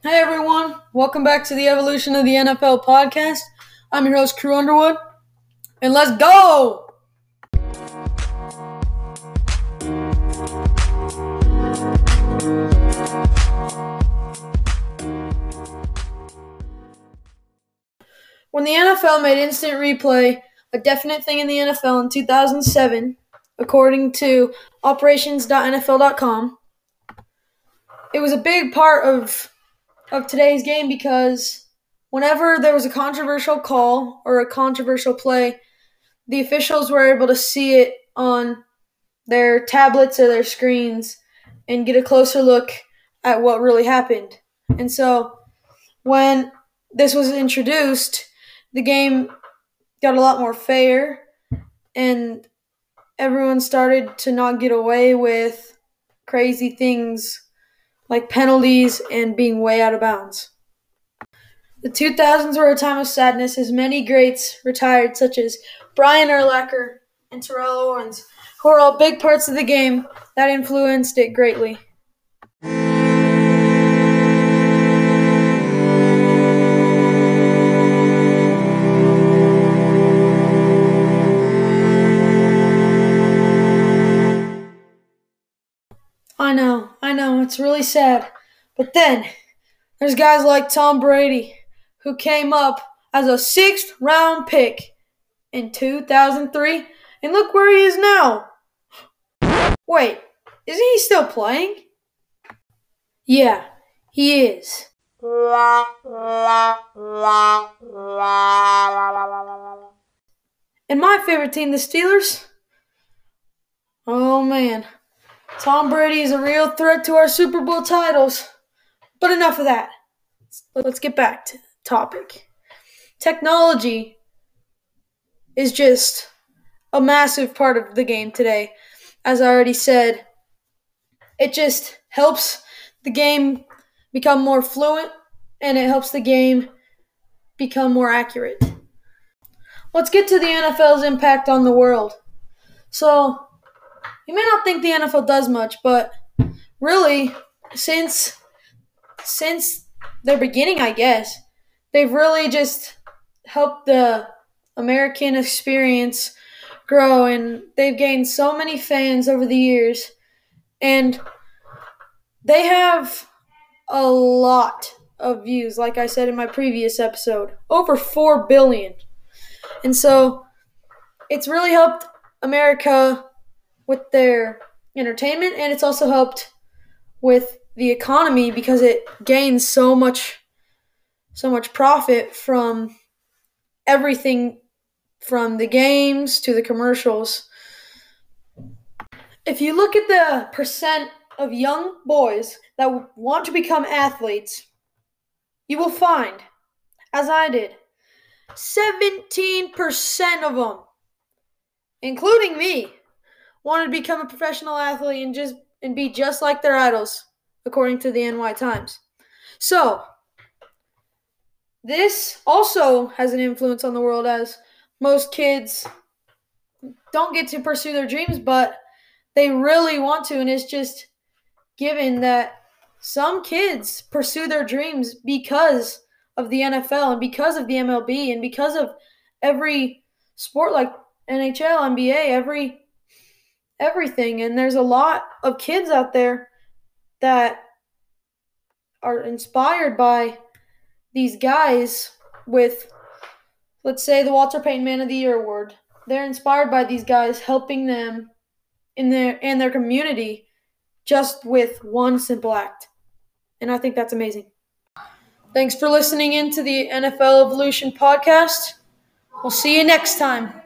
Hey everyone, welcome back to the Evolution of the NFL podcast. I'm your host, Crew Underwood, and let's go! When the NFL made instant replay a definite thing in the NFL in 2007, according to operations.nfl.com, it was a big part of today's game because whenever there was a controversial call or a controversial play, the officials were able to see it on their tablets or their screens and get a closer look at what really happened. And so when this was introduced, the game got a lot more fair and everyone started to not get away with crazy things like penalties and being way out of bounds. The 2000s were a time of sadness as many greats retired, such as Brian Urlacher and Terrell Owens, who are all big parts of the game that influenced it greatly. I know, it's really sad. But then, there's guys like Tom Brady, who came up as a 6th round pick in 2003, and look where he is now. Wait, isn't he still playing? Yeah, he is. And my favorite team, the Steelers? Oh man, Tom Brady is a real threat to our Super Bowl titles. But enough of that. Let's get back to the topic. Technology is just a massive part of the game today. As I already said, it just helps the game become more fluent and it helps the game become more accurate. Let's get to the NFL's impact on the world. So, you may not think the NFL does much, but really, since their beginning, I guess, they've really just helped the American experience grow, and they've gained so many fans over the years, and they have a lot of views, like I said in my previous episode, over 4 billion. And so it's really helped America with their entertainment, and it's also helped with the economy because it gains so much profit from everything from the games to the commercials. If you look at the percent of young boys that want to become athletes, you will find, as I did, 17% of them, including me, wanted to become a professional athlete and be just like their idols, according to the NY Times. So, this also has an influence on the world, as most kids don't get to pursue their dreams, but they really want to, and it's just given that some kids pursue their dreams because of the NFL and because of the MLB and because of every sport like NHL, NBA, everything. And there's a lot of kids out there that are inspired by these guys with, let's say, the Walter Payton Man of the Year award. They're inspired by these guys helping them in their community just with one simple act. And I think that's amazing. Thanks for listening in to the NFL Evolution podcast. We'll see you next time.